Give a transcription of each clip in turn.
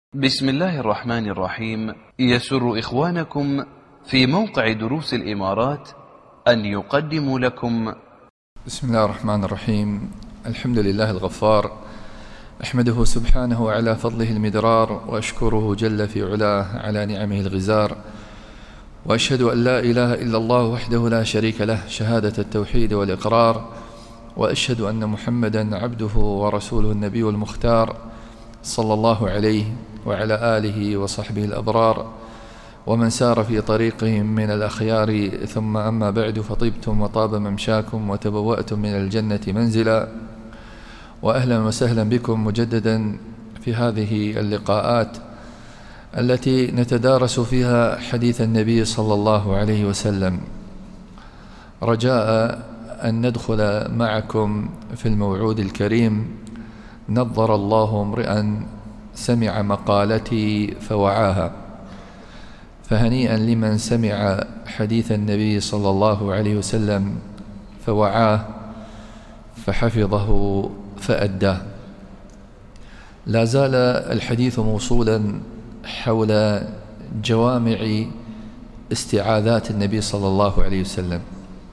بسم الله الرحمن الرحيم. يسر إخوانكم في موقع دروس الإمارات أن يقدموا لكم بسم الله الرحمن الرحيم. الحمد لله الغفار، أحمده سبحانه على فضله المدرار، وأشكره جل في علاه على نعمه الغزار، وأشهد أن لا إله إلا الله وحده لا شريك له شهادة التوحيد والإقرار، وأشهد أن محمدا عبده ورسوله النبي المختار صلى الله عليه وعلى آله وصحبه الأبرار ومن سار في طريقهم من الأخيار. ثم أما بعد، فطبتم وطاب ممشاكم وتبوأتم من الجنة منزلا، وأهلا وسهلا بكم مجددا في هذه اللقاءات التي نتدارس فيها حديث النبي صلى الله عليه وسلم، رجاء أن ندخل معكم في الموعود الكريم. نظر الله امرئا سمع مقالتي فوعاها، فهنيئا لمن سمع حديث النبي صلى الله عليه وسلم فوعاه فحفظه فأداه. لا زال الحديث موصولا حول جوامع استعاذات النبي صلى الله عليه وسلم،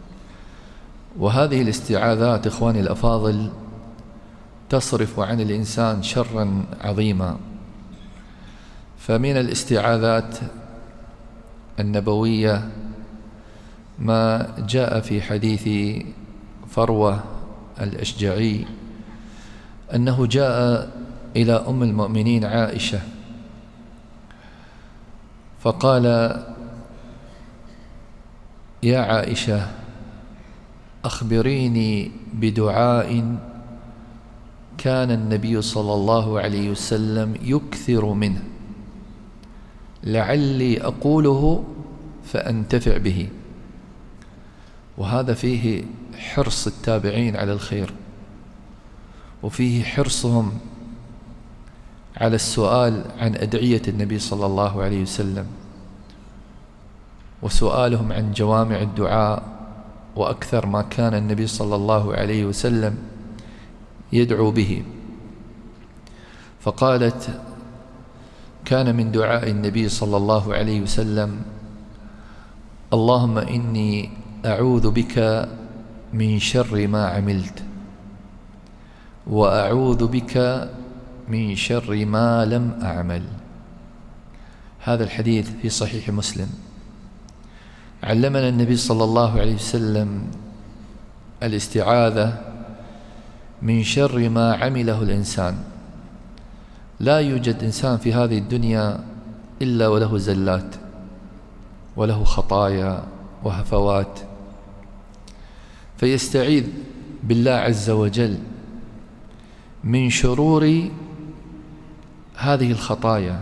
وهذه الاستعاذات إخواني الأفاضل تصرف عن الإنسان شرا عظيما. فمن الاستعاذات النبوية ما جاء في حديث فروة الأشجعي أنه جاء إلى أم المؤمنين عائشة فقال: يا عائشة، أخبريني بدعاء كان النبي صلى الله عليه وسلم يكثر منه لعلي أقوله فأنتفع به. وهذا فيه حرص التابعين على الخير، وفيه حرصهم على السؤال عن أدعية النبي صلى الله عليه وسلم، وسؤالهم عن جوامع الدعاء، وأكثر ما كان النبي صلى الله عليه وسلم يدعو به. فقالت: كان من دعاء النبي صلى الله عليه وسلم: اللهم إني أعوذ بك من شر ما عملت، وأعوذ بك من شر ما لم أعمل. هذا الحديث في صحيح مسلم. علمنا النبي صلى الله عليه وسلم الاستعاذة من شر ما عمله الإنسان. لا يوجد إنسان في هذه الدنيا إلا وله زلات، وله خطايا وهفوات، فيستعيذ بالله عز وجل من شرور هذه الخطايا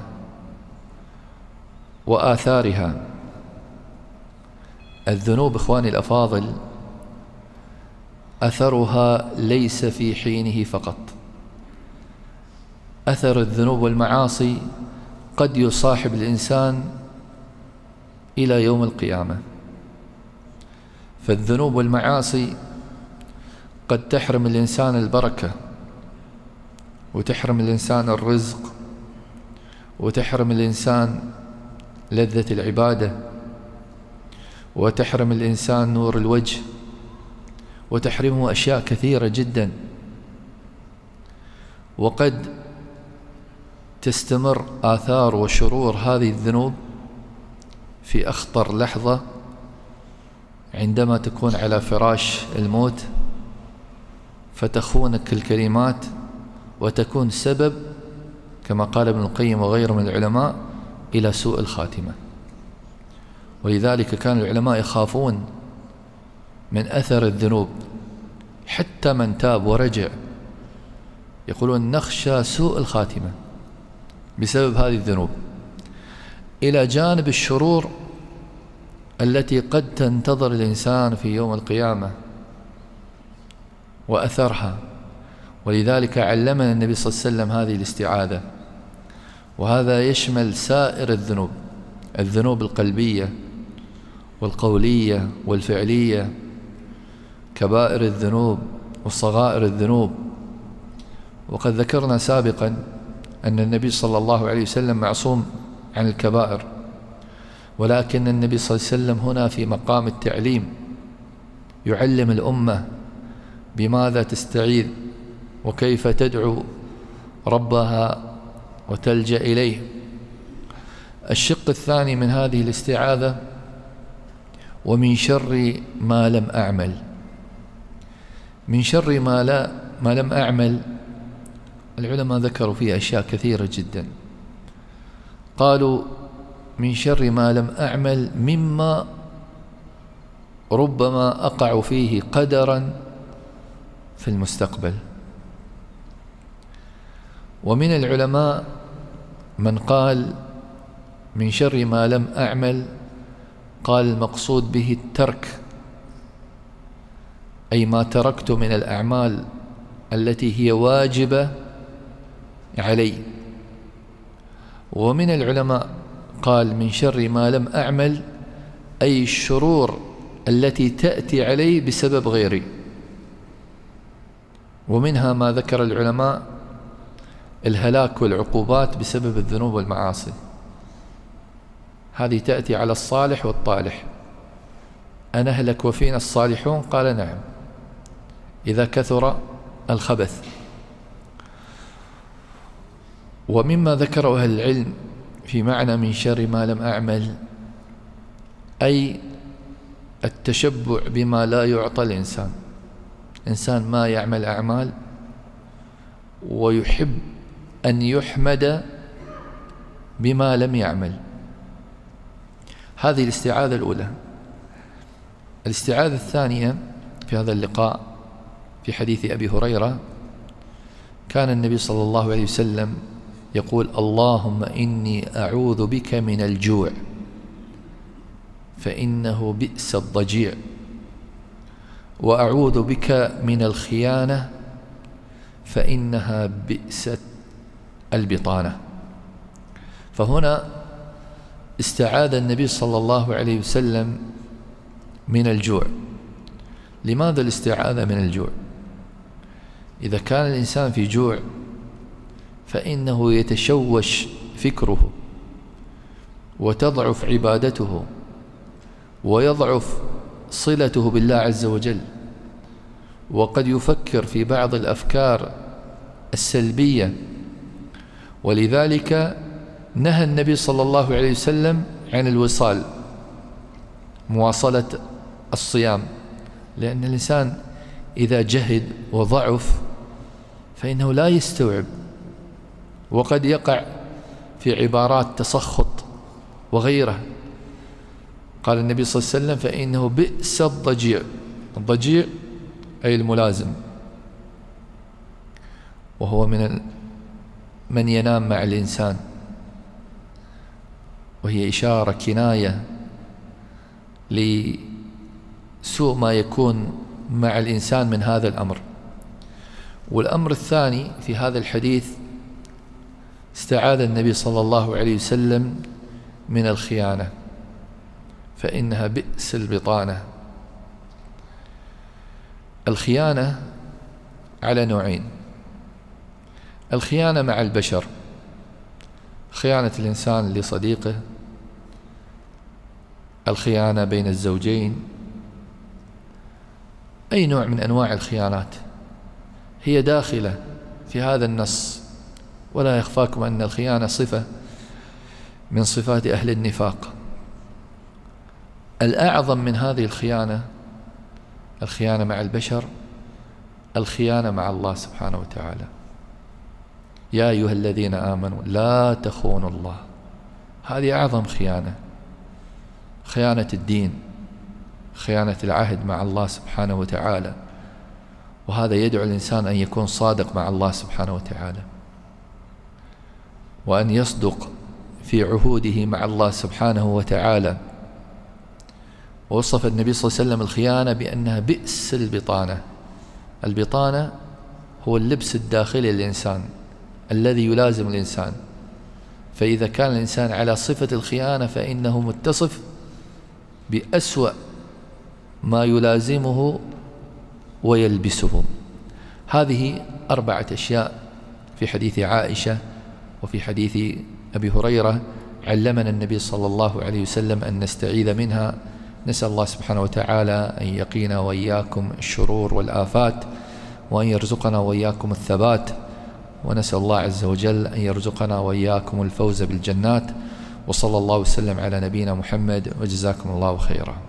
وآثارها. الذنوب إخواني الأفاضل أثرها ليس في حينه فقط، أثر الذنوب والمعاصي قد يصاحب الإنسان إلى يوم القيامة. فالذنوب والمعاصي قد تحرم الإنسان البركة، وتحرم الإنسان الرزق، وتحرم الإنسان لذة العبادة، وتحرم الإنسان نور الوجه، وتحرمه أشياء كثيرة جدا. وقد تستمر آثار وشرور هذه الذنوب في أخطر لحظة عندما تكون على فراش الموت، فتخونك الكلمات وتكون سبب كما قال ابن القيم وغيره من العلماء إلى سوء الخاتمة. ولذلك كان العلماء يخافون من أثر الذنوب، حتى من تاب ورجع يقولون نخشى سوء الخاتمة بسبب هذه الذنوب، إلى جانب الشرور التي قد تنتظر الإنسان في يوم القيامة وأثرها. ولذلك علمنا النبي صلى الله عليه وسلم هذه الاستعاذة، وهذا يشمل سائر الذنوب، الذنوب القلبية والقولية والفعلية، كبائر الذنوب وصغائر الذنوب. وقد ذكرنا سابقا أن النبي صلى الله عليه وسلم معصوم عن الكبائر، ولكن النبي صلى الله عليه وسلم هنا في مقام التعليم، يعلم الأمة بماذا تستعيذ وكيف تدعو ربها وتلجأ إليه. الشق الثاني من هذه الاستعاذة: ومن شر ما لم أعمل. من شر ما لم أعمل، العلماء ذكروا فيه أشياء كثيرة جدا. قالوا من شر ما لم أعمل مما ربما أقع فيه قدرا في المستقبل. ومن العلماء من قال من شر ما لم أعمل، قال المقصود به الترك، أي ما تركت من الأعمال التي هي واجبة علي. ومن العلماء قال من شر ما لم أعمل، أي الشرور التي تأتي علي بسبب غيري. ومنها ما ذكر العلماء الهلاك والعقوبات بسبب الذنوب والمعاصي، هذه تأتي على الصالح والطالح. أنهلك وفينا الصالحون؟ قال نعم، إذا كثر الخبث. ومما ذكره أهل العلم في معنى من شر ما لم أعمل، أي التشبع بما لا يعطى الإنسان. إنسان ما يعمل أعمال ويحب أن يحمد بما لم يعمل. هذه الاستعاذة الأولى. الاستعاذة الثانية في هذا اللقاء في حديث أبي هريرة، كان النبي صلى الله عليه وسلم يقول: اللهم إني أعوذ بك من الجوع فإنه بئس الضجيع، وأعوذ بك من الخيانة فإنها بئست البطانة. فهنا استعاذ النبي صلى الله عليه وسلم من الجوع. لماذا الاستعاذة من الجوع؟ إذا كان الإنسان في جوع فإنه يتشوش فكره، وتضعف عبادته، ويضعف صلته بالله عز وجل، وقد يفكر في بعض الأفكار السلبية. ولذلك نهى النبي صلى الله عليه وسلم عن الوصال، مواصلة الصيام، لأن الإنسان إذا جهد وضعف فإنه لا يستوعب، وقد يقع في عبارات تسخط وغيره. قال النبي صلى الله عليه وسلم: فإنه بئس الضجيع. الضجيع أي الملازم، وهو من ينام مع الإنسان، وهي إشارة كناية لسوء ما يكون مع الإنسان من هذا الأمر. والأمر الثاني في هذا الحديث: استعاذ النبي صلى الله عليه وسلم من الخيانة فإنها بئس البطانة. الخيانة على نوعين: الخيانة مع البشر، خيانة الإنسان لصديقه، الخيانة بين الزوجين، أي نوع من أنواع الخيانات هي داخلة في هذا النص. ولا يخفاكم أن الخيانة صفة من صفات أهل النفاق. الأعظم من هذه الخيانة مع البشر، الخيانة مع الله سبحانه وتعالى. يا أيها الذين آمنوا لا تخونوا الله. هذه أعظم خيانة، خيانة الدين، خيانة العهد مع الله سبحانه وتعالى. وهذا يدعو الإنسان أن يكون صادق مع الله سبحانه وتعالى، وأن يصدق في عهوده مع الله سبحانه وتعالى. ووصف النبي صلى الله عليه وسلم الخيانة بأنها بئس البطانة. البطانة هو اللبس الداخلي للإنسان الذي يلازم الإنسان. فإذا كان الإنسان على صفة الخيانة فإنه متصف بأسوأ ما يلازمه ويلبسه. هذه 4 أشياء في حديث عائشة، وفي حديث أبي هريرة علمنا النبي صلى الله عليه وسلم أن نستعيذ منها. نسأل الله سبحانه وتعالى أن يقينا وإياكم الشرور والآفات، وأن يرزقنا وإياكم الثبات، ونسأل الله عز وجل أن يرزقنا وإياكم الفوز بالجنات. وصلى الله وسلم على نبينا محمد، وجزاكم الله خيرا.